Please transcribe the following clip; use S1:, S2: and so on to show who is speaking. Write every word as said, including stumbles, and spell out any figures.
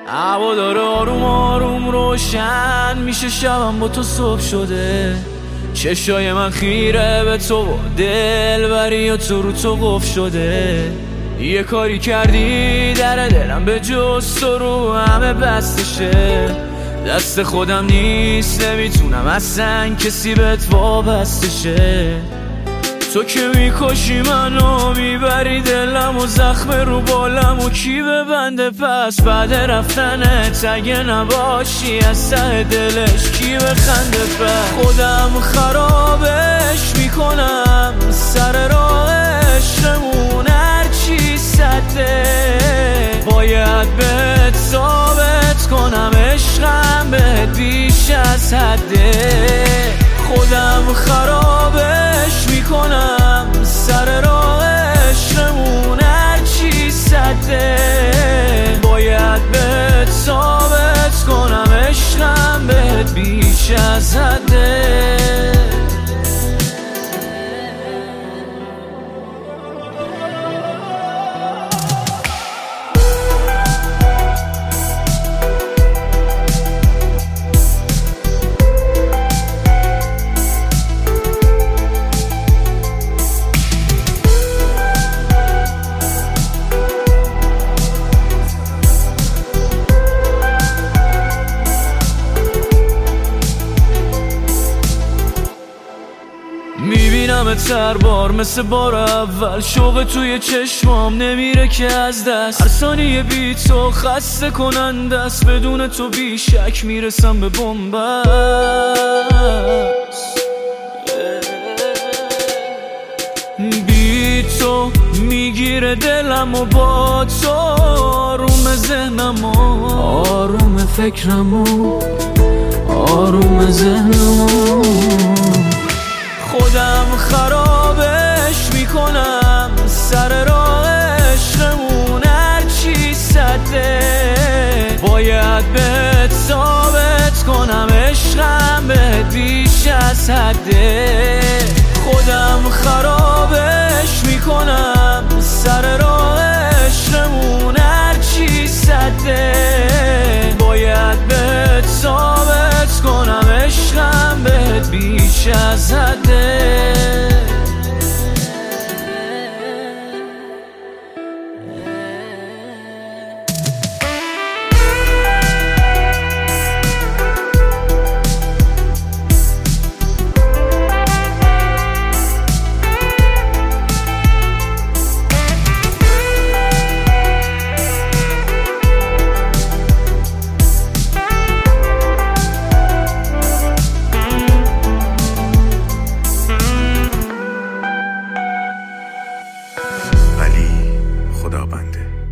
S1: هوا داره آروم آروم روشن میشه، شبم با تو صبح شده. چشای من خیره به تو و دلبری و تو رو تو قفل شده. یه کاری کردی در دلم به جز تو رو همه بستشه. دست خودم نیست، نمیتونم اصلا کسی بهت وابسته شه. تو که میکشی منو، میبری دلم و زخم رو بالم و کی ببنده پس بعد رفتنت؟ اگه نباشی از ته دلش کی بخنده پس؟ خودم خرابش میکنم سر راهشمون، هرچی سده باید بهت ثابت کنم عشقم بهت بیش از حده. خودم خرابش میکنم سر راهشمون، هرچی سده باید بهت ثابت کنم عشقم بهت بیش از حده. میبینم هر بار مثل بار اول، شوق توی چشمام نمیره که از دست. هر ثانیه بی تو خسته کننده است، بدون تو بی شک میرسم به بنبست. بی تو میگیره دلم و با تو آروم ذهنم و آروم فکرم و آروم ذهنم. خودم خرابش میکنم سر راهشمون، هرچی سده باید بهت ثابت کنم عشقم بهت بیش از حده. خودم خرابش میکنم سر راهشمون، هرچی سده باید بهت ثابت کنم عشقم بهت بیش از حده.
S2: ولی خدا بنده